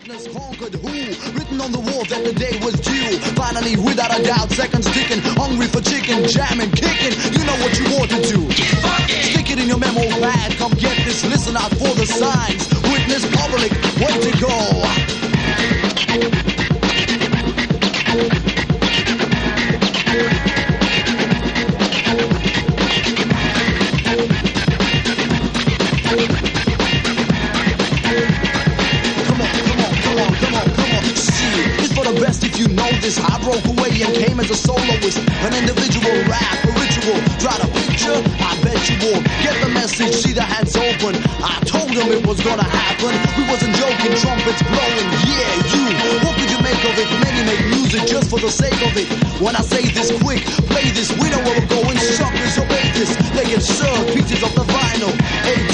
Darkness conquered who? Written on the wall that the day was due. Finally, without a doubt, seconds ticking. Hungry for chicken, jamming, kicking. You know what you want to do. Stick it in your memo pad. Come get this. Listen out for the signs. Witness public. Way to go. If you know this, I broke away and came as a soloist, an individual rap, a ritual. Try to picture, I bet you won't get the message. See the hands open. I told them it was gonna happen. We wasn't joking, trumpets blowing. Yeah, you. What could you make of it? Many make music just for the sake of it. When I say this quick, play this. We know where we're going. Suckers obey this. They get served pieces of the vinyl.